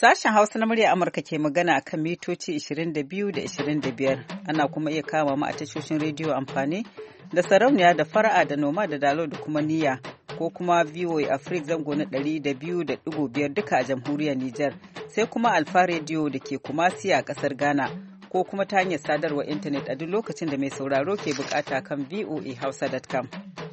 Sashen Hausa na murya Amurka ke magana akan mitoci 22 da 25. Ana kuma iya kama mu a tashoshin rediyo amfani da sarauniya da fara'a da noma da dalo da kuma niyya ko kuma VOA Africa zango na 200.5 duka a jamhuriyar Nijar. Sai kuma Alfa rediyo da ke Kumasi a kasar Ghana ko kuma ta hanyar sadarwar intanet a duk lokacin da mai sauraro ke bukata kan voahausa.com.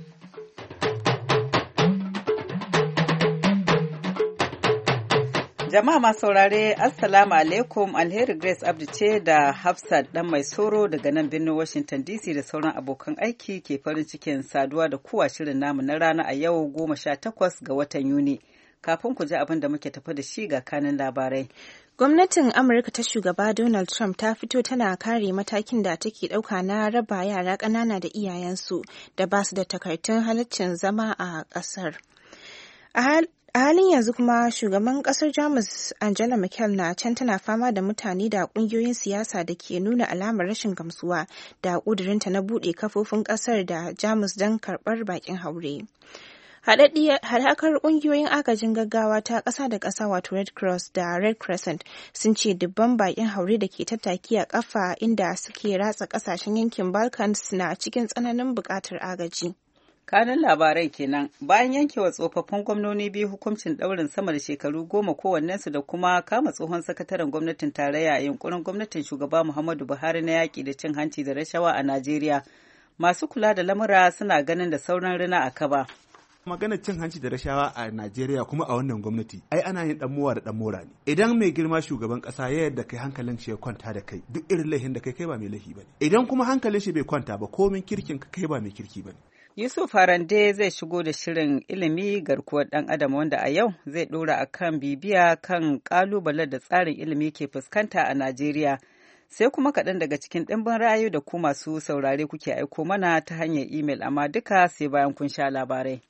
Jama'a masu saurare, Assalamu alaikum, Alheri Grace Abdi ce da Hafsat dan mai soro daga nan birnin Washington DC da sauran abokan aiki ke farin cikin saduwa da kowa shirin namu na rana a yau 18 ga watan Yuni. Kafin ku ji abin da muke tafi da shi ga kanin labarai. Gwamnatin Amurka ta shugaba Donald Trump ta fito tana kare matakin da take ɗauka na raba yara ƙanana da iyayensu da ba su da takardun halaccin zama a ƙasar. A halin yanzu kuma shugaban kasar Jamus Angela Merkel na can tana fama da mutane da kungiyoyin siyasa da ke nuna alamar rashin gamsuwa da ƙudurinta na buɗe kafofin ƙasar da Jamus don karɓar bakin haure. Haɗakar ƙungiyoyin agajin gaggawa ta ƙasa da ƙasa wato Red Cross da Red Crescent sun ce dubban bakin haure da ke tattaki a ƙafa inda suke ratsa ƙasashen yankin Balkans na cikin tsananin buƙatar agaji. Kanun labarai kenan bayan yankewa tsofaffin gwamnoni biyu hukuncin ɗaurin sama da shekaru 10 kowannensu da kuma kama tsohon sakataren gwamnatin tarayya a yunkurin gwamnatin shugaba Muhammadu Buhari na yaƙi da cin hanci da rashawa a Najeriya. Masu kula da lamura suna ganin da sauran rina a kaba. Maganar cin hanci da rashawa a Najeriya kuma a wannan gwamnati ai ana yin dan mowa da dan mora ne. Idan mai girma shugaban kasa ya yarda kai hankalin shi ya kwanta da kai duk irin laifin da kai ba mai laifi bane. Idan kuma hankalin shi bai kwanta ba komin kirkin ka kai ba mai kirki bane. Yusuf Harande zai shigo da shirin ilimi garkuwar ɗan adam wanda a yau zai ɗora a kan bibiya kan ƙalubalen da tsarin ilimi ke fuskanta a Najeriya. Sai kuma kaɗan daga cikin ɗimbin ra'ayoyi da ku masu saurare kuke aiko mana ta hanyar imel amma duka sai bayan kun sha labarai.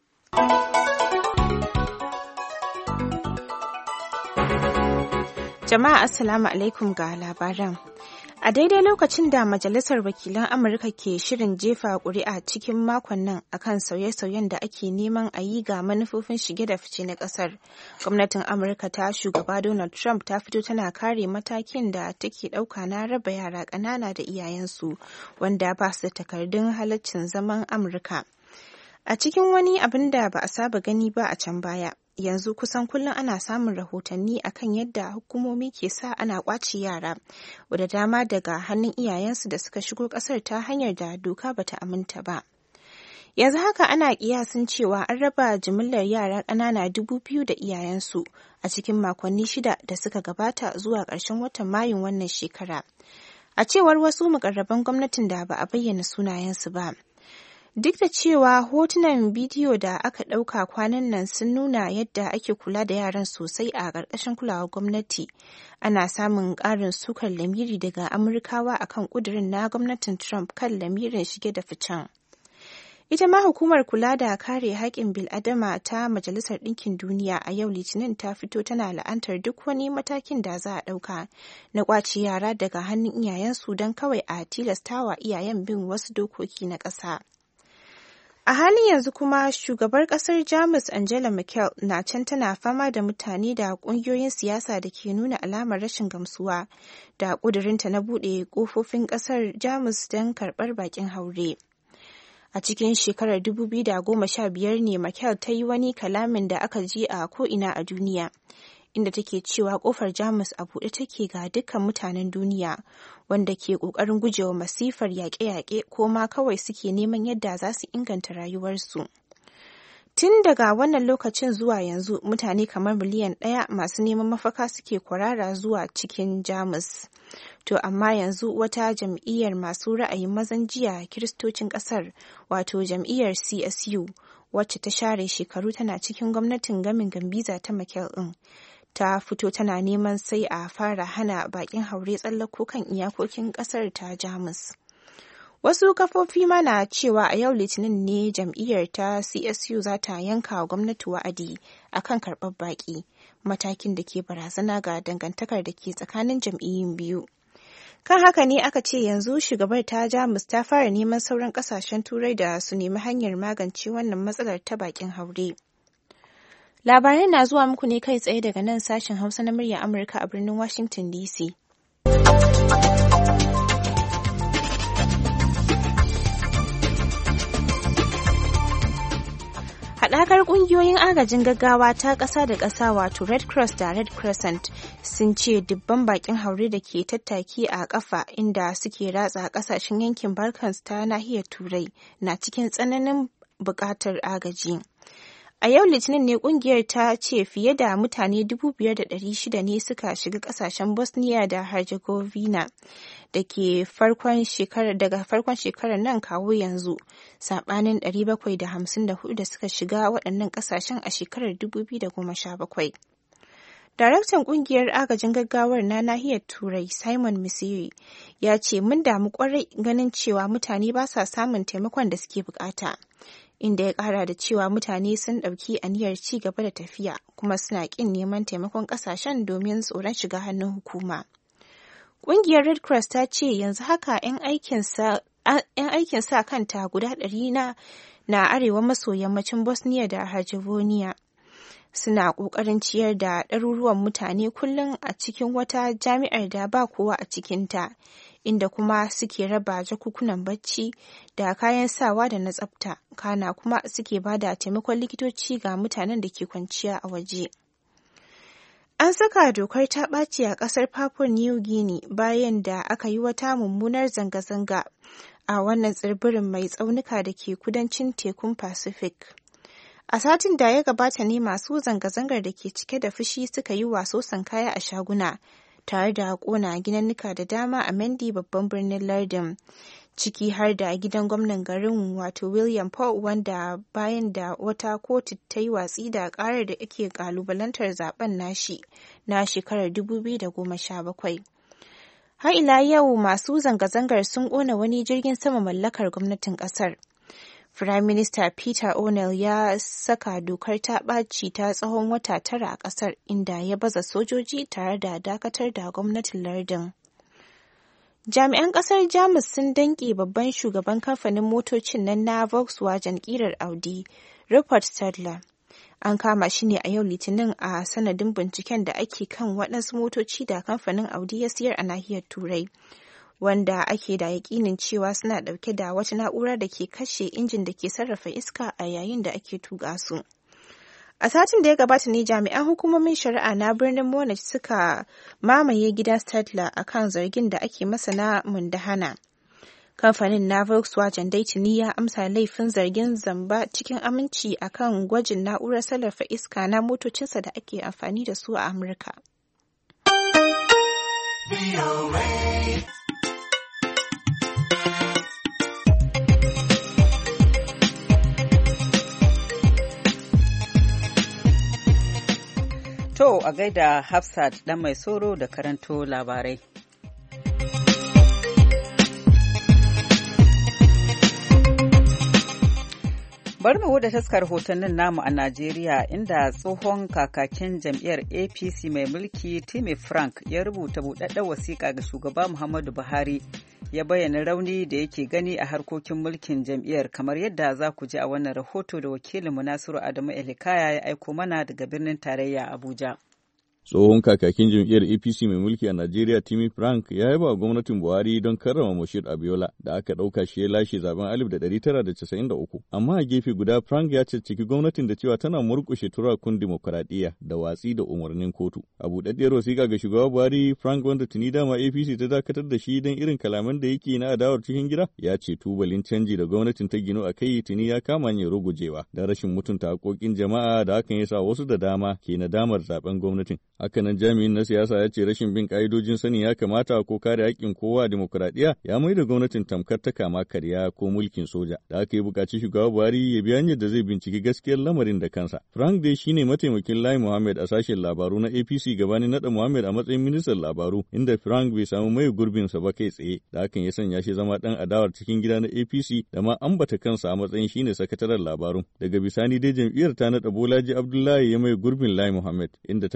Jama'a Assalamu alaikum ga labaran. A daidai lokacin da Majalisar Wakilan Amurka ke shirin jefa ƙuri'a cikin makon nan akan sauye-sauyen da ake neman a yi ga manufofin shige da fice na ƙasar, gwamnatin Amurka ta shugaba Donald Trump ta fito tana kare matakin da take ɗauka na raba yara ƙanana da iyayensu wanda ba su da takardun halaccin zaman Amurka. A cikin wani abin da ba a saba gani ba a can baya, yanzu kusan kullum ana samun rahotanni akan yadda hukumomi ke sa ana ƙwace yara wadda dama daga hannun iyayensu da suka shigo ƙasar ta hanyar da doka bata aminta ba. Yanzu haka ana kiyasin cewa an raba jimillar yara ƙanana 2,000 da iyayensu a cikin makonni 6 da suka gabata zuwa ƙarshen watan Mayun wannan shekara. A cewar wasu muƙarraban gwamnatin da ba a bayyana sunayensu ba. Duk da cewa hotunan bidiyo da aka ɗauka kwanan nan sun nuna yadda ake kula da yaran sosai a ƙarƙashin kulawar gwamnati, ana samun ƙarin sukar lamiri daga Amurkawa akan ƙudurin na gwamnatin Trump kan lamirin shige da ficen. Ita ma hukumar kula da kare haƙƙin bil'adama ta Majalisar Ɗinkin Duniya a yau Litinin ta fito tana la'antar duk wani matakin da za a ɗauka na ƙwace yara daga hannun iyayensu don kawai a tilastawa iyayen bin wasu dokoki na ƙasa. A halin yanzu kuma shugabar kasar Jamus Angela Merkel na can tana fama da mutane da ƙungiyoyin siyasa da ke nuna alamar rashin gamsuwa da ƙudurinta na buɗe ƙofofin ƙasar Jamus don karɓar baƙin haure. A cikin shekarar 2015 ne Merkel ta yi wani kalamin da aka ji a ko'ina a duniya, inda take cewa ƙofar Jamus a buɗe take ga dukkan mutanen duniya wanda ke ƙoƙarin gujewa masifar yaƙe-yaƙe ko ma kawai suke neman yadda za su inganta rayuwarsu. Tun daga wannan lokacin zuwa yanzu mutane kamar miliyan 1 masu neman mafaka suke kwarara zuwa cikin Jamus. To amma yanzu wata jam'iyyar masu ra'ayin mazan jiya Kiristocin ƙasar wato jam'iyyar CSU wacce ta share shekaru tana cikin gwamnatin gamin gambiza ta Merkel ɗin. Ta fito tana neman sai a fara hana bakin haure tsallako kan iyakokin kasar ta Jamus. Wasu kafofi mana cewa a yau Litinin ne jam'iyyar ta CSU za ta yanka wa gwamnati wa'adi akan karɓar baƙi, matakin da ke barazana ga dangantakar da ke tsakanin jam'iyyun biyu. Kan haka ne aka ce yanzu shugabar ta Jamus ta fara neman sauran ƙasashen Turai da su nemi hanyar magance wannan matsalar ta bakin haure. Labarai na zuwa muku ne kai tsaye daga nan sashen Hausa na murya Amurka a birnin Washington DC. Haɗakar ƙungiyoyin agajin gaggawa ta ƙasa da ƙasa wato Red Cross da Red Crescent sun ce dubban bakin haure da ke tattaki a ƙafa inda suke ratsa ƙasashen yankin Balkans ta nahiyar Turai na cikin tsananin buƙatar agaji. A yau Litinin ne ƙungiyar ta ce fiye da mutane 5,600 ne suka shiga ƙasashen Bosnia da Herzegovina daga farkon shekarar nan kawo yanzu, saɓanin 754 da suka shiga waɗannan ƙasashen a shekarar 2017. Daraktan ƙungiyar agajin gaggawar na nahiyar Turai, Simon Misiri, ya ce mun damu ƙwarai ganin cewa mutane ba sa samun taimakon da suke bukata. Inda ya kara da cewa mutane sun ɗauki aniyar ci gaba da tafiya kuma suna ƙin neman taimakon ƙasashen domin tsoron shiga hannun hukuma. Ƙungiyar Red Cross ta ce yanzu haka 'yan aikin sa kanta guda 100 na arewa maso yammacin Bosnia da Herzegovina suna ƙoƙarin ciyar da ɗaruruwan mutane kullum a cikin wata jami'ar da ba kowa a cikinta, inda kuma suke raba jakunkunan bacci da kayan sawa da na tsafta, kana kuma suke ba da taimakon likitoci ga mutanen da ke kwanciya a waje. An saka dokar ta ɓaci a ƙasar Papua New Guinea bayan da aka yi wata mummunar zanga-zanga a wannan tsibirin mai tsaunuka da ke kudancin tekun Pacific. A satin da ya gabata ne masu zanga-zangar da ke cike da fushi suka yi wasosan kaya a shaguna, tare da ƙona ginannuka da dama a Mendi babban birnin lardin, ciki har da gidan gwamnan garin wato William Paul, wanda bayan da wata kotu ta yi watsi da ƙarar da ake ƙalubalantar zaben nashi na shekarar 2017. Har ila yau masu zanga-zangar sun ƙona wani jirgin sama mallakar gwamnatin ƙasar. Firaminista Peter O'Neill ya saka dokar ta ɓaci ta tsawon wata 9 a ƙasar, inda ya baza sojoji tare da dakatar da gwamnatin lardin. Jami'an ƙasar Jamus sun danƙe babban shugaban kamfanin motocin nan na Volkswagen ƙirar Audi, Rupert Stadler. An kama shi ne a yau Litinin a sanadin binciken da ake kan waɗansu motoci da kamfanin Audi ya siyar a nahiyar Turai, wanda ake da yaƙinin cewa suna ɗauke da wata na'ura da ke kashe injin da ke sarrafa iska a yayin da ake tuƙa su. A satin da ya gabata ne jami'an hukumomin shari'a na birnin Munich suka mamaye gidan Stadler a kan zargin da ake masa na mundahana. Kamfanin na Volkswagen dai tuni ya amsa laifin zargin zamba cikin aminci a kan gwajin na'urar sarrafa iska na motocinsa da ake amfani da su a Amurka. To a gaida Hafsat ɗan mai soro da karanto labarai. Bari mu da taskar hotonnin namu a Najeriya, inda tsohon kakakin jam'iyyar APC mai mulki Timi Frank ya rubuta buɗaɗɗen wasiƙa ga shugaba Muhammadu Buhari, ya bayyana rauni da yake gani a harkokin mulkin jam'iyyar, kamar yadda za ku ji a wannan rahoto da wakilinmu Nasiru Adamu Elikaya ya aiko mana daga birnin tarayya Abuja. Tsohon kakakin jam'iyyar APC mai mulki a Najeriya Timi Frank ya yaba wa gwamnatin Buhari don karrama Moshid Abiola da aka ɗauka shi ya lashe zaben 1993. Amma a gefe guda Frank ya cicciki gwamnatin da cewa tana murƙushe turakun dimokuraɗiyya da watsi da umarnin kotu. A buɗaɗɗiyar wasiƙa ga shugaba Buhari, Frank, wanda tuni dama APC ta dakatar da shi don irin kalaman da yake na adawar cikin gida, ya ce tubalin canji da gwamnatin ta gino a kai tuni ya kama hanyar rugujewa da rashin mutunta haƙoƙin jama'a da hakan ya sa wasu da dama ke nadamar zaben gwamnatin. Hakanan jami'in na siyasa ya ce rashin bin ƙa'idojin sani ya kamata ko kare haƙƙin kowa a dimokuraɗiyya ya mai da gwamnatin tamkar ta kama karya ko mulkin soja. Da aka yi buƙaci shugaba Buhari ya bi hanyar da zai binciki gaskiyar lamarin da kansa. Frank dai shine mataimakin Lai Muhammad a sashen labaru na APC gabanin naɗa Muhammad a matsayin ministan labaru, inda Frank bai samu mai gurbinsa ba kai tsaye, da hakan ya sanya shi zama ɗan adawar cikin gida na APC da ma ambata kansa a matsayin shine sakataren labarun. Daga bisani dai jam'iyyar ta naɗa Bolaji Abdullahi ya mai gurbin Lai Muhammad, inda ta bar Frank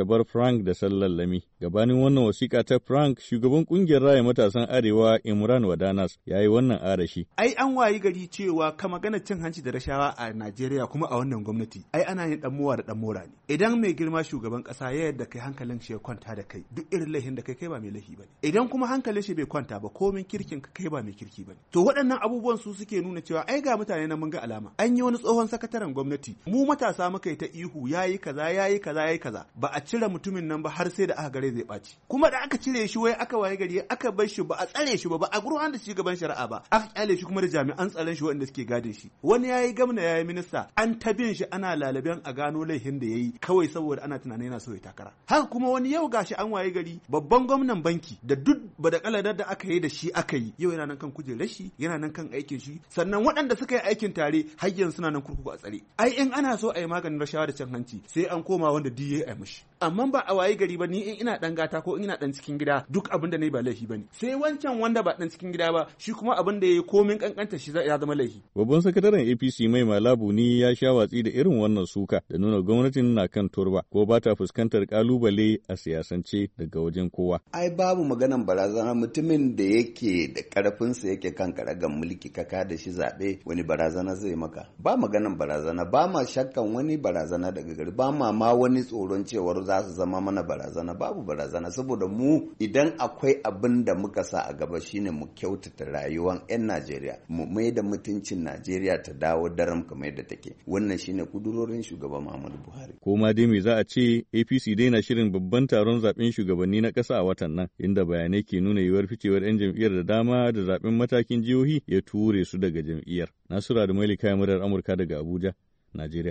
Frank da sallallami. Gabanin wannan wasiƙa ta Frank, shugaban ƙungiyar raya matasan Arewa Imran Wadanas ya yi wannan arashi. Ai an wayi gari cewa ka magana cin hanci da rashawa a Najeriya kuma a wannan gwamnati. Ai ana yin dan mowa da dan mora ne. Idan mai girma shugaban ƙasa ya yarda kai hankalin shi ya kwanta da kai, duk irin laifin da kai ba mai laifi bane. Idan kuma hankalin shi bai kwanta ba, komin kirkin ka kai ba mai kirki bane. To waɗannan abubuwan su suke nuna cewa ai ga mutane na mun ga alama. An yi wani tsohon sakataren gwamnati, mu matasa muka yi ta ihu yayi kaza yayi kaza yayi kaza. Ba a cire mutumin nan ba har sai da aka gare zai ɓaci. Kuma da aka cire shi wai aka waye gari aka bar shi ba a tsare shi ba a gurhan da shi gaban shari'a ba. Aka kyale shi kuma da jami'an tsaron shi waɗanda suke gadin shi. Wani yayi gwamna yayi minista, an ta bin shi ana lalaben a gano laifin da yayi kawai saboda ana tunanin yana so ya takara. Haka kuma wani yau gashi an waye gari babban gwamnan banki da duk badakalar da aka yi da shi aka yi yau yana nan kan kujerar shi, yana nan kan aikin shi, sannan waɗanda suka yi aikin tare har yanzu suna nan kurkuku a tsare. Ai in ana so a yi maganin rashawa da cin hanci sai an koma wanda DA a mishi. Amma ba a waye gari ba ni in ina dan gata ko in ina dan cikin gida duk abin da nayi ba laifi bane. Sai wancan wanda ba dan cikin gida ba shi kuma abin da yayi komin kankanta shi ya zama laifi. Babban sakataren APC Mai Malabu ni ya sha watsi da irin wannan suka da nuna gwamnatin na kan turba ko ba ta fuskantar kalubale a siyasance daga wajen kowa. Ai babu maganan barazana, mutumin da yake da karfinsa yake kan karagan mulki kaka da shi zaɓe wani barazana zai maka. Ba maganan barazana, ba ma shakkan wani barazana daga gari, ba ma wani tsoron cewar za su zama mana barazana, babu barazana saboda mu idan akwai abin da muka sa a gaba shine mu kyautata rayuwar 'yan Najeriya, mu mai da mutuncin Najeriya ta dawo daram kamar yadda take. Wannan shine kudurorin shugaban Muhammadu Buhari. Ko ma dai me za a ce, APC dai na shirin babban taron zaben shugabanni na ƙasa a watan nan, inda bayanai ke nuna yiwuwar ficewar 'yan jam'iyyar da dama da zaben matakin jihohi ya ture su daga jam'iyyar. Nasura da Mailika murar Amurka daga Abuja, Najeriya.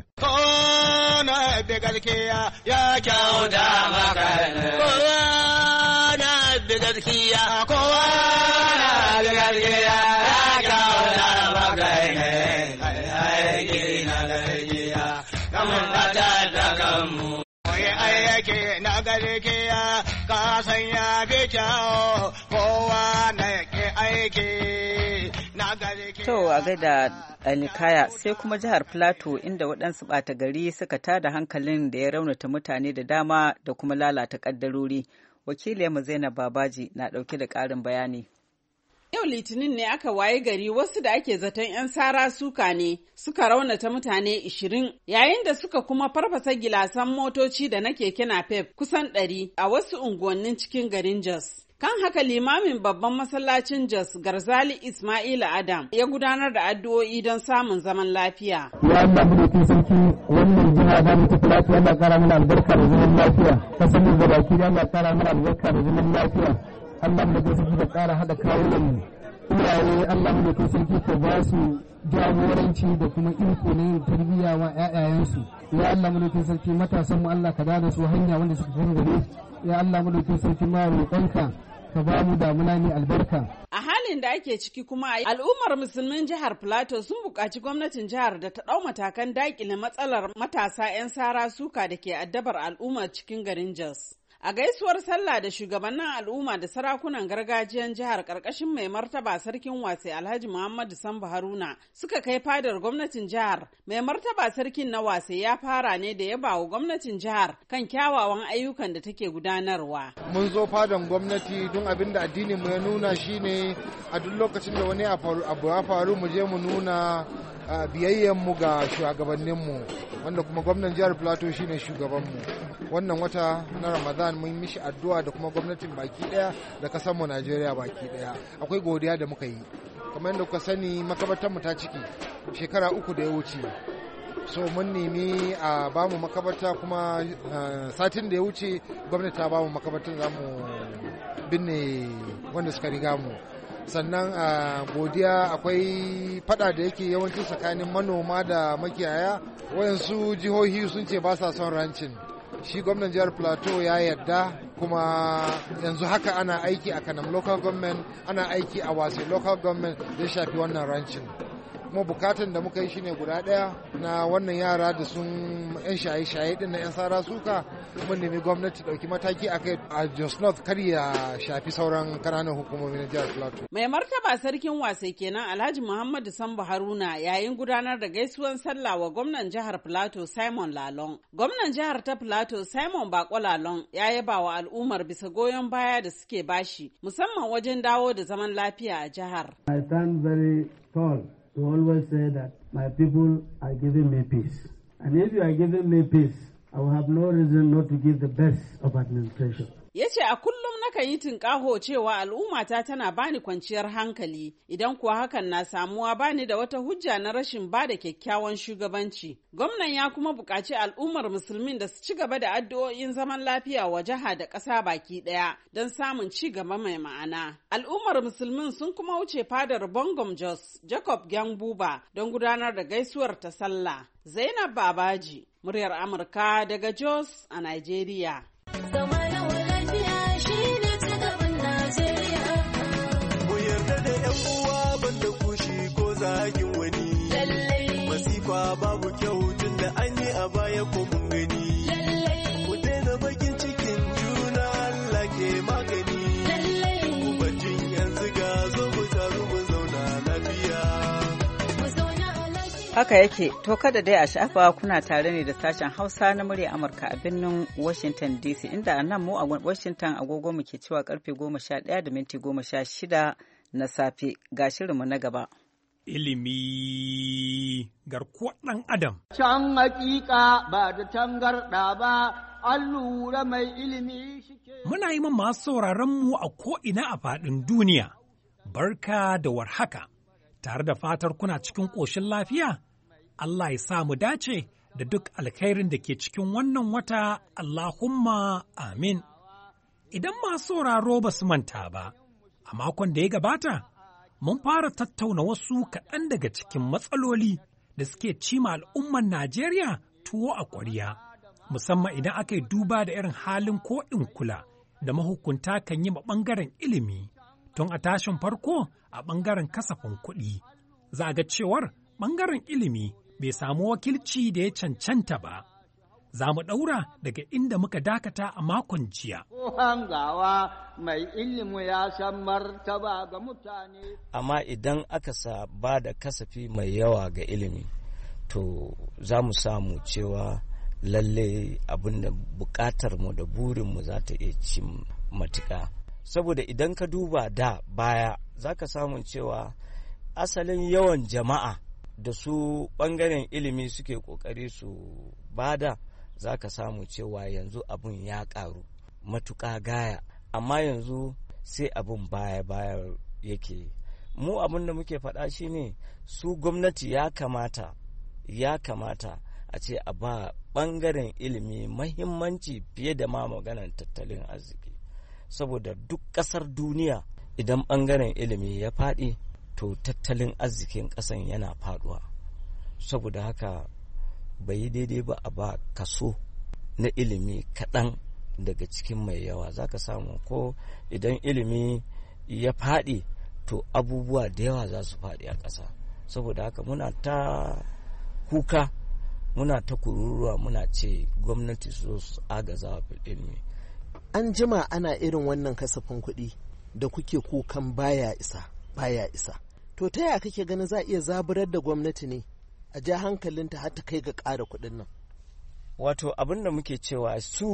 Na bi gaskiya ya kyauta maka kowa na bi gaskiya kowa na bi gaskiya ya kyauta maka aiki na gaskiya kamar fata da kanmu aiki na gaskiya ka san ya fi kyau kowa na yake aiki. To a gaida Alikaya sai kuma jihar Plateau inda waɗansu ɓata gari suka tada hankalin da ya raunata mutane da dama da kuma lalata ƙaddarori. Wakiliyarmu Zainab Babaji na ɗauke da ƙarin bayani. Yau Litinin ne aka waye gari wasu da ake zaton 'yan sara suka ne suka raunata mutane 20 yayin da suka kuma farfasa gilasan motoci da na keke napep kusan 100 a wasu unguwannin cikin garin Jos. Kan haka limamin babban masallacin Jos Garzali Ismaila Adam ya gudanar da addu'o'i don samun zaman lafiya. Ya Allah mu da sarki wannan jiha da mu tafi lafiya, Allah kara mana albarka da zaman lafiya. Kasan mu da baki da Allah kara mana albarka da zaman lafiya. Allah mu da sarki da kara hada kawunan mu. Iyaye Allah mu da sarki ka ba su jagoranci da kuma iko na yin tarbiyya wa ƴaƴayensu. Ya Allah mu da sarki matasan mu Allah ka da su hanya wanda suka kan gare. Ya Allah mu da sarki ma roƙonka ka ba mu damuna ne albarka. A halin da ake ciki kuma al'ummar musulmin jihar Plateau sun buƙaci gwamnatin jihar da ta ɗau matakan daƙile matsalar matasa 'yan sara suka da ke addabar al'ummar cikin garin Jos. A gaisuwar sallah da shugabannin al'umma da sarakunan gargajiyan jihar ƙarƙashin mai martaba sarkin Wase Alhaji Muhammadu Sambu Haruna suka kai fadar gwamnatin jihar. Mai martaba sarkin na Wase ya fara ne da yaba wa gwamnatin jihar kan kyawawan ayyukan da take gudanarwa. Mun zo fadan gwamnati don abin da addinin mu ya nuna shine a duk lokacin da wani abu ya faru mu je mu nuna biyayyen mu ga shugabannin mu, wanda kuma gwamnan jihar Plateau shine shugaban mu. Wannan wata na Ramadan mun mishi addu'a da kuma gwamnatin baki daya da kasar mu Najeriya baki daya. Akwai godiya da muka yi. Kamar yadda kuka sani makabartar mu ta ciki shekara 3 da ya wuce. So mun nemi a bamu makabarta kuma satin da ya wuce gwamnati ta bamu makabartar zamu binne wanda suka riga mu. Sannan a godiya akwai fada da yake yawanci tsakanin manoma da makiyaya, wayansu jihohi sun ce ba sa son rancin. Shi gwamnan jihar Plateau ya yarda, kuma yanzu haka ana aiki a Kanam local government, ana aiki a Wase local government da shafi wannan rancin. kuma bukatan da muka yi shine guda ɗaya na wannan yara da sun 'yan shaye-shaye din na 'yan sara suka mun nemi gwamnati ɗauki mataki akai a Jos North kar ya shafi sauran kananan hukumomi na jihar Plateau. Mai martaba sarkin wasai kenan Alhaji Muhammadu Sambu Haruna yayin gudanar da gaisuwan sallah wa gwamnan jihar Plateau Simon Lalong. Gwamnan jihar ta Plateau Simon Bako Lalong ya yaba wa al'ummar bisa goyon baya da suke bashi musamman wajen dawo da zaman lafiya a jihar. I stand very tall to always say that my people are giving me peace. And if you are giving me peace, I will have no reason not to give the best of administration. Ya ce a kullum nakan yi tunƙaho cewa al'ummata tana bani kwanciyar hankali, idan kuwa hakan na samuwa bani da wata hujja na rashin ba da kyakkyawan shugabanci. Gwamnan ya kuma buƙaci al'ummar musulmin da su ci gaba da addu'o'in zaman lafiya wa jiha da ƙasa baki ɗaya don samun ci gaba mai ma'ana. Al'ummar musulmin sun kuma wuce fadar Bongom Jos, Jacob Gyangbuba don gudanar da gaisuwar ta sallah. Zainab Babaji, muryar Amurka daga Jos a Nigeria. Babu kyau tun da an yi a baya ko mun gani. Ku daina bakin cikin juna Allah ke magani. Ku bacin yanzu ga zo mu taru mu zauna lafiya. Haka yake, to kada dai a sha'afa kuna tare ne da sashen Hausa na murya Amurka a birnin Washington DC, inda a nan mu a Washington agogo mu ke cewa karfe 11:16 na safe. Ga shirinmu na gaba. Ilimi garkuwar ɗan Adam. Can hakika ba da tangarɗa ba, an lura mai ilimi shike. Muna yi masu sauraronmu a ko'ina a faɗin duniya, barka da warhaka, tare da fatar kuna cikin ƙoshin lafiya, Allah ya sa mu dace da duk alkhairin da ke cikin wannan wata, Allahumma amin. Idan masu sauraro ba su manta ba, a makon da ya gabata, mun fara tattauna wasu kaɗan daga cikin matsaloli da suke cima al'umman Najeriya tuwo a ƙwarya, musamman idan aka yi duba da irin halin ko in kula da mahukunta kan yi ma ɓangaren ilimi. Tun a tashin farko a ɓangaren kasafin kuɗi, za a ga cewar ɓangaren ilimi bai samu wakilci da ya cancanta ba. Za mu ɗaura daga inda muka dakata a makon jiya. Hangawa mai ilimi ya san martaba ga mutane. Amma idan aka ba da kasafi mai yawa ga ilimi, to za mu samu cewa lalle abin da bukatar mu da burinmu za ta iya cin matuƙa. Saboda idan ka duba da baya, za ka samu cewa asalin yawan jama'a da su ɓangaren ilimi suke ƙoƙari su bada, za ka samu cewa yanzu abin ya ƙaru matuƙa gaya, amma yanzu sai abin baya yake. Mu abin da muke faɗa shine su gwamnati ya kamata a ce a ba ɓangaren ilimi mahimmanci fiye da ma maganar tattalin arziki, saboda duk ƙasar duniya idan ɓangaren ilimi ya faɗi to tattalin arzikin ƙasan yana faɗuwa. Saboda haka bai yi daidai ba a ba kaso na ilimi kaɗan daga cikin mai yawa. Za ka samu ko idan ilimi ya faɗi to abubuwa da yawa za su faɗi a ƙasa. Saboda haka muna ta kuka, muna ta kururuwa, muna ce gwamnati su agaza wa ilimi. An jima ana irin wannan kasafin kuɗi da kuke kukan baya isa. To ta yaya kake ganin za a iya zaburar da gwamnati ne a ja hankalinta har ta kai ga ƙara kuɗin nan? Wato abin da muke cewa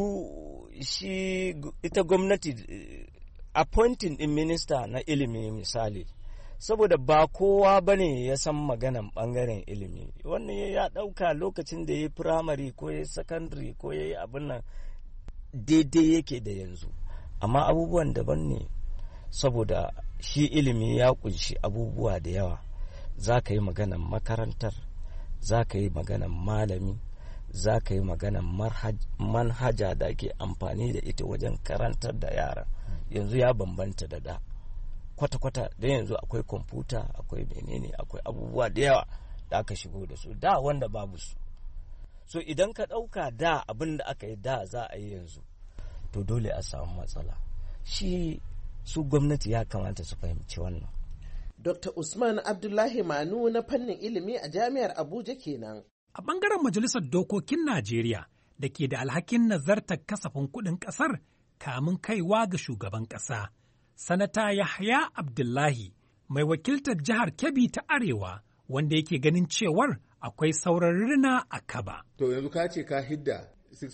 ita gwamnati appointing din minista na ilimi misali, saboda ba kowa bane ya san maganan bangaren ilimi. Wannan ya ɗauka lokacin da ya yi firamare ko ya yi secondary ko ya yi abin nan daidai yake da yanzu, amma abubuwan daban ne, saboda shi ilimi ya kunshi abubuwa da yawa. Za ka yi maganan makarantar, za ka yi maganan malami, za ka yi maganan manhaja da ake amfani da ita wajen karantar da yara. Yanzu ya bambanta da da kwata-kwata, da yanzu akwai kwamfuta, akwai menene, akwai abubuwa da yawa da aka shigo da su da wanda babu su. So idan ka ɗauka da abin da aka yi da za a yi yanzu, to dole a samu matsala. Su gwamnati ya kamata su fahimci wannan. Dr. Usman Abdullahi Manu na fannin ilimi a Jami'ar Abuja kenan. A ɓangaren Majalisar Dokokin Najeriya da ke da alhakin nazartar kasafin kuɗin ƙasar kamun kaiwa ga shugaban ƙasa, Sanata Yahaya Abdullahi mai wakiltar jihar Kebbi ta Arewa wanda yake ganin cewar akwai sauran rina a kaba. To yanzu ka ce ka hidda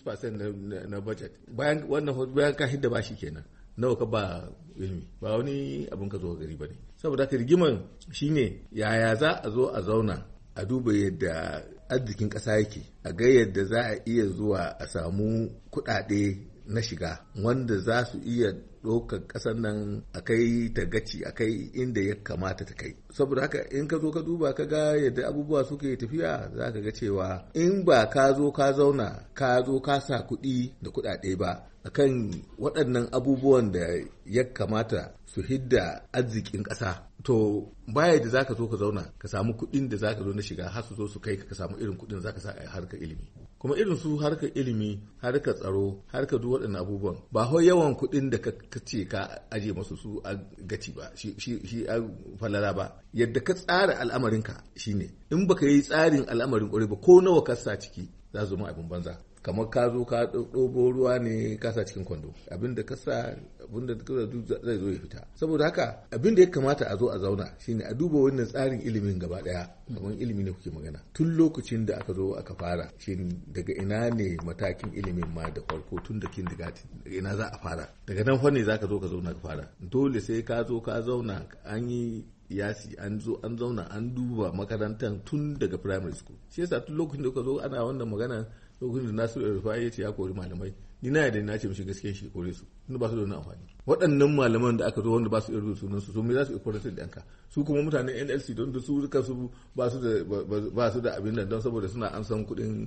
6% na budget bayan ka hidda ba shi kenan. Nawa ka ba ilimi ba wani abin ka zo gari ba ne. Saboda haka rigiman shine yaya za a zo a zauna a duba yadda arzikin ƙasa yake, a ga yadda za a iya zuwa a samu kuɗaɗe na shiga wanda za su iya ɗaukar ƙasar nan a kai ta gaci a kai inda ya kamata ta kai. Saboda haka in ka zo ka duba ka ga yadda abubuwa suke tafiya za ka ga cewa in ba ka zo ka zauna ka zo ka sa kuɗi da kuɗaɗe ba akan waɗannan abubuwan da ya kamata su hidda arzikin ƙasa, to baya da za ka zo ka zauna ka samu kuɗin da za ka zo na shiga har su zo su kai ka samu irin kuɗin za ka sa a harkar ilimi. Kuma irin su harkar ilimi, harkar tsaro, harkar duk waɗannan abubuwan ba hau yawan kuɗin da ka ce ka aje masu su a gaci ba shi a falala ba. Yadda ka tsara al'amarinka shine in baka yi tsarin al'amarin ƙwarai ba ko nawa ka sa ciki za su zama abin banza. Kamar ka zo ka ɗobo ruwa ne ka sa cikin kwando, abinda ka sa abinda zai zo ya fita. Saboda haka abinda ya kamata a zo a zauna shine a duba wannan tsarin ilimin gaba ɗaya, kamar ilimi ne kuke magana tun lokacin da aka zo aka fara, shin daga ina ne matakin ilimin ma da farko tun da kindigati daga ina za a fara, daga nan fa ne za ka zo ka zauna ka fara. Dole sai ka zo ka zauna an yi yasi an zo an zauna an duba makarantar tun daga primary school. Shi yasa tun lokacin da ka zo ana wannan magana, lokacin da Nasiru Rufai ya ce ya kori malamai, ni na yadda na ce mishi gaskiya shi kore su tunda ba su da wani amfani. Waɗannan malaman da aka zo wanda ba su irin sunan su me za su kore su da yanka, su kuma mutanen NLC don da su duka su ba su da abin nan don saboda suna an san kuɗin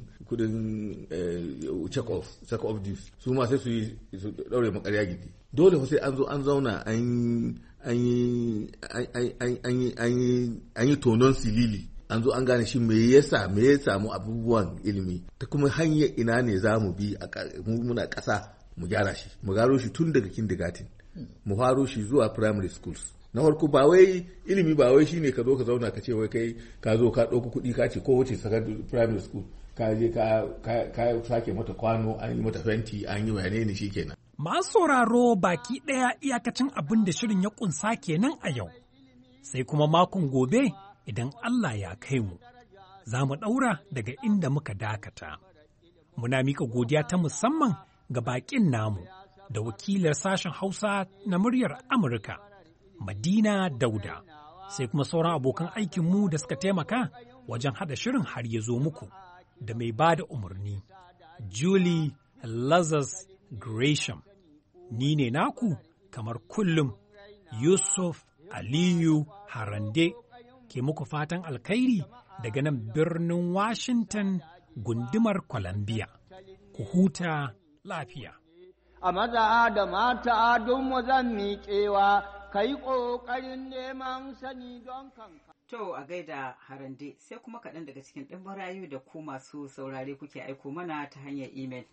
check off dues, su ma sai su daure makarya gidi. Dole sai an zo an zauna an yi tonon silili, an zo an gane shi me ya samu abubuwan ilimi ta kuma hanyar ina ne za mu bi muna ƙasa mu gyara shi, mu gano shi tun daga kindergarten, mu faro shi zuwa primary schools. Na farko ba wai ilimi ba wai shine ka zo ka zauna ka ce wai kai ka zo ka ɗauki kuɗi ka ce ko wace secondary primary school ka je ka sake mata kwano an yi mata fenti an yi wane ne shikenan. Masu sauraro baki ɗaya iyakacin abin da shirin ya ƙunsa kenan a yau, sai kuma makon gobe idan Allah ya kai mu, za mu ɗaura daga inda muka dakata. Muna mika godiya ta musamman ga baƙin namu da wakilar sashen Hausa na muryar Amurka, Madina Dauda, sai kuma sauran abokan aikinmu da suka taimaka wajen haɗa shirin har ya zo muku, da mai ba da umarni, Julie Lazarus Gresham. Ni ne naku kamar kullum, Yusuf Aliyu Harande. Ke muku fatan alkhairi daga nan birnin Washington gundumar Columbia. Ku huta lafiya. A maza da mata don mu zan miƙewa, ka yi ƙoƙarin neman sani don kanka. To a gaida Harande, sai kuma kaɗan daga cikin ɗimbin rayu da ku masu saurare kuke aiko mana ta hanyar imel.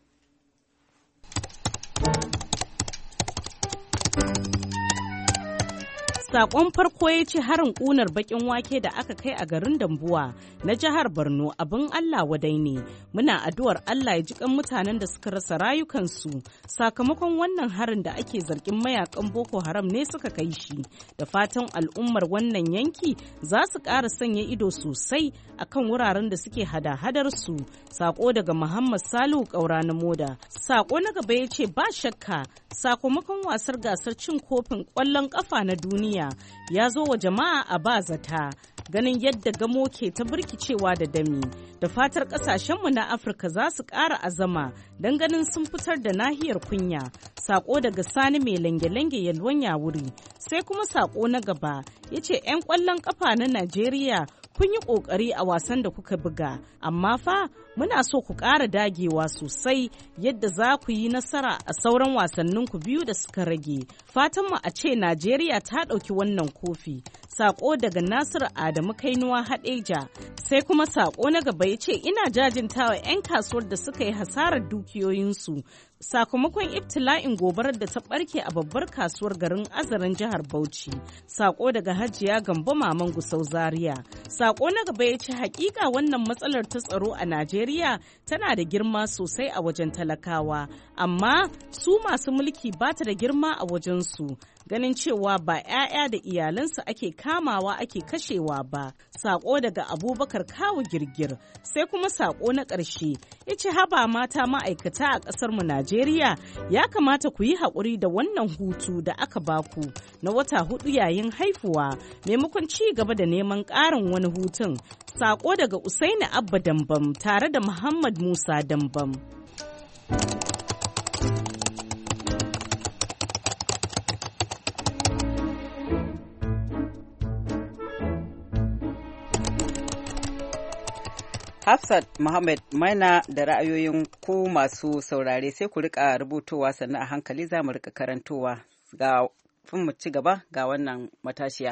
Sakon farko ya ce harin ƙunar baƙin wake da aka kai a garin Dambuwa na jihar Borno abin Allah wadai ne. Muna addu'ar Allah ya ji kan mutanen da suka rasa rayukansu sakamakon wannan harin da ake zargin mayakan Boko Haram ne suka kai shi. Da fatan al'ummar wannan yanki za su ƙara sanya ido sosai akan wuraren da suke hada-hadar su. Sako daga Muhammad Salihu Kaura na Moda. Sako na gaba ya ce ba shakka sakamakon wasar gasar cin kofin ƙwallon ƙafa na duniya ya zo wa jama'a a ba zata ganin yadda gamo ke ta birkicewa da dami da fatar kasashenmu na Afirka za su ƙara azama don ganin sun fitar da nahiyar kunya. Sako daga Sani mai lange-lange yalwan yawuri. Sai kuma sako na gaba ya ce 'yan ƙwallon ƙafa na Najeriya kun yi ƙoƙari a wasan da kuka buga, amma fa muna so ku ƙara dagewa sosai yadda za ku yi nasara a sauran wasanninku biyu da suka rage. Fatanmu a ce Najeriya ta ɗauki wannan kofi. sako daga Nasiru Adamu Kainuwa Hadeja. Sai kuma sako na gaba ya ce ina jajintawa 'yan kasuwar da suka yi hasarar dukiyoyinsu sakamakon ibtila'in gobarar da ta barke a babbar kasuwar garin Azaran jihar Bauchi. Sako daga Hajiya Gambo Maman Gusau Zaria. Sako na gaba ya ce hakika wannan matsalar ta tsaro a Najeriya tana da girma sosai a wajen talakawa, amma su masu mulki ba ta da girma a wajensu. Ganin cewa ba 'ya'ya da iyalansu ake kamawa ake kashewa ba. Sako daga Abubakar Kawu Girgir. Sai kuma sako na ƙarshe ya ce haba mata ma'aikata a ƙasar mu Najeriya ya kamata ku yi haƙuri da wannan hutu da aka baku na wata 4 yayin haifuwa maimakon ci gaba da neman ƙarin wani hutun. Sako daga Usaini Abba Dambam tare da Muhammad Musa Dambam. Hafsat Muhammad Maina da ra'ayoyin ku masu saurare sai ku rika rubutowa sannan a hankali za mu rika karantowa. Ga mu ci gaba ga wannan matashiya.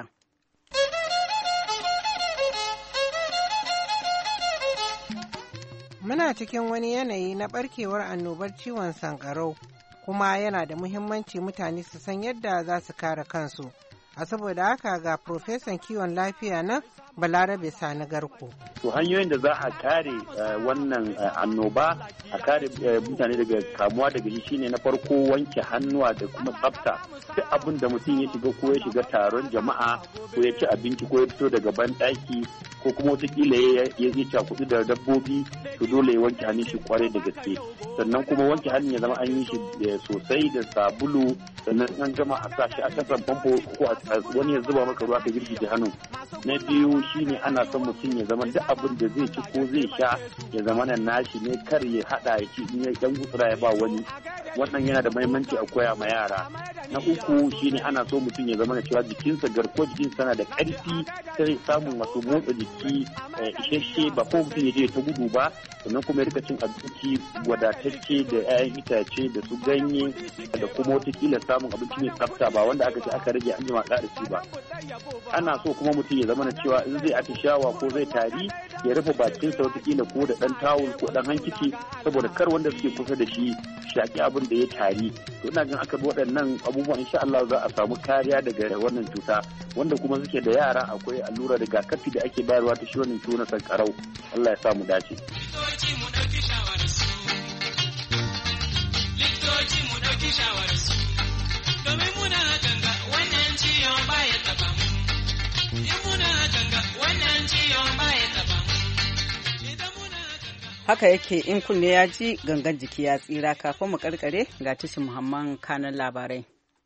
Muna cikin wani yanayi na barkewar annobar ciwon sankarau, kuma yana da muhimmanci mutane su san yadda za su kare kansu. A saboda haka ga Profesan kiwon lafiya na Balarabe Sani Garko. To hanyoyin da za a kare wannan annoba, a kare mutane daga kamuwa daga shi shine na farko wanke hannuwa da kuma tsafta. Duk abin da mutum ya shiga ko ya shiga taron jama'a ko ya ci abinci ko ya fito daga banɗaki ko kuma watakila ya yi cakudu da dabbobi, to dole ya wanke hannun shi kwarai da gaske. Sannan kuma wanke hannun ya zama an yi shi sosai da sabulu, sannan an gama a sa shi a kasan famfo ko wani ya zuba maka ruwa ka girgije hannu. Na biyu shine ana son mutum ya zama duk abin da zai ci ko zai sha ya zama nan nashi ne, kar ya hada ya ci in ya dan gutsura ya ba wani. Wannan yana da muhimmanci a koya ma yara. Na uku shine ana so mutum ya zama da cewa jikinsa garkuwar jikinsa na da karfi, sai samun wasu motsa jiki isasshe, ba ko mutum ya je ta gudu ba. Sannan kuma ya rika cin abinci wadatacce da 'ya'yan itace da su ganye da kuma watakila samun abinci mai tsafta, ba wanda aka ce aka rage an jima da shi ba. Ana so kuma mutum ya zama na cewa in zai atishawa ko zai tari ya rufe bakinsa watakila ko da dan tawul ko dan hankici, saboda kar wanda suke kusa da shi shaki abin da ya tari. To ina jin aka bi waɗannan abubuwan insha Allah za a samu kariya daga wannan cuta. Wanda kuma suke da yara akwai allura rigakafi da ake bayarwa ta shi wannan ciwo na sankarau. Allah ya sa mu dace. Likitoci mu dauki shawararsu domin muna ganga wannan ciwon baya taba mu. Haka yake, in kunne ya ji gangan jiki ya tsira. Kafin mu karkare ga tashin muhamman kanan labarai.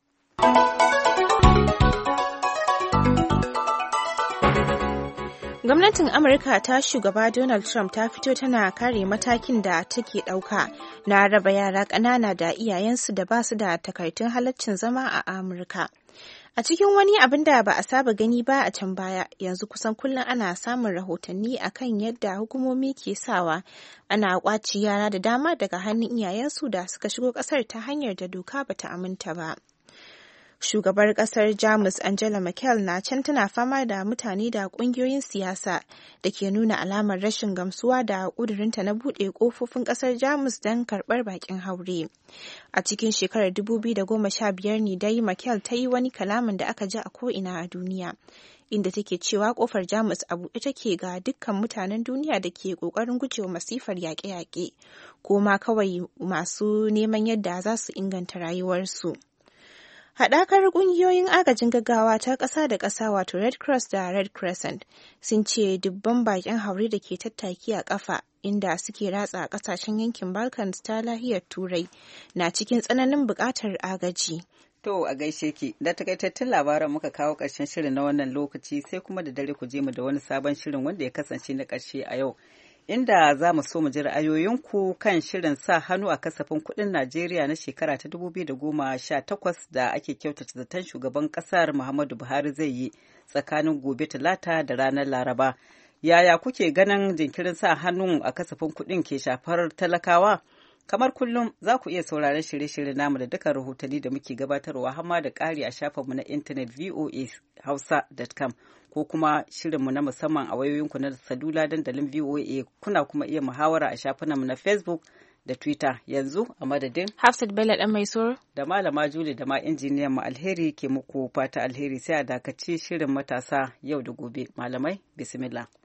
Gwamnatin Amurka ta shugaba Donald Trump ta fito tana kare matakin da take ɗauka na raba yara ƙanana da iyayensu da ba su da takardun halaccin zama a Amurka. A cikin wani abin da ba a saba gani ba a can baya, yanzu kusan kullum ana samun rahotanni akan yadda hukumomi ke sawa ana ƙwaci yara da dama daga hannun iyayensu da suka shigo ƙasar ta hanyar da doka bata aminta ba. Shugabar kasar Jamus Angela Merkel na can tana fama da mutane da kungiyoyin siyasa da ke nuna alamar rashin gamsuwa da ƙudurinta na buɗe ƙofofin kasar Jamus don karɓar bakin haure. A cikin shekarar 2015 ne dai Merkel ta yi wani kalamin da aka ji a ko'ina a duniya, inda take cewa ƙofar Jamus a buɗe take ga dukkan mutanen duniya da ke ƙoƙarin gujewa masifar yaƙe-yaƙe, ko ma kawai masu neman yadda za su inganta rayuwarsu. Haɗakar ƙungiyoyin agajin gaggawa ta ƙasa da ƙasa wato Red Cross da Red Crescent sun ce dubban baƙin haure da ke tattaki a ƙafa inda suke ratsa ƙasashen yankin Balkans ta nahiyar Turai na cikin tsananin buƙatar agaji. To a gaishe ki, da takaitattun labaran muka kawo ƙarshen shirin na wannan lokaci, sai kuma da dare ku je mu da wani sabon shirin wanda ya kasance na ƙarshe a yau. Inda za mu so mu ji ra'ayoyinku kan shirin sa hannu a kasafin kuɗin Najeriya na shekara ta 2018 da ake kyautata zaton shugaban ƙasar Muhammadu Buhari zai yi tsakanin gobe Talata da ranar Laraba. Yaya kuke ganin jinkirin sa hannu a kasafin kuɗin ke shafar talakawa? Kamar kullum za ku iya sauraron shirye-shirye namu da dukkan rahotanni da muke gabatarwa hamma da ƙari a shafinmu na intanet voahausa.com ko kuma shirinmu na musamman a wayoyinku na salula dandalin VOA. Kuna kuma iya muhawara a shafinmu na Facebook da Twitter. Yanzu a madadin Hafsat Bello dan mai soro da Malama Julie da ma injiniyan mu Alheri ke muku fata alheri sai a dakaci shirin matasa yau da gobe. Malamai bismillah.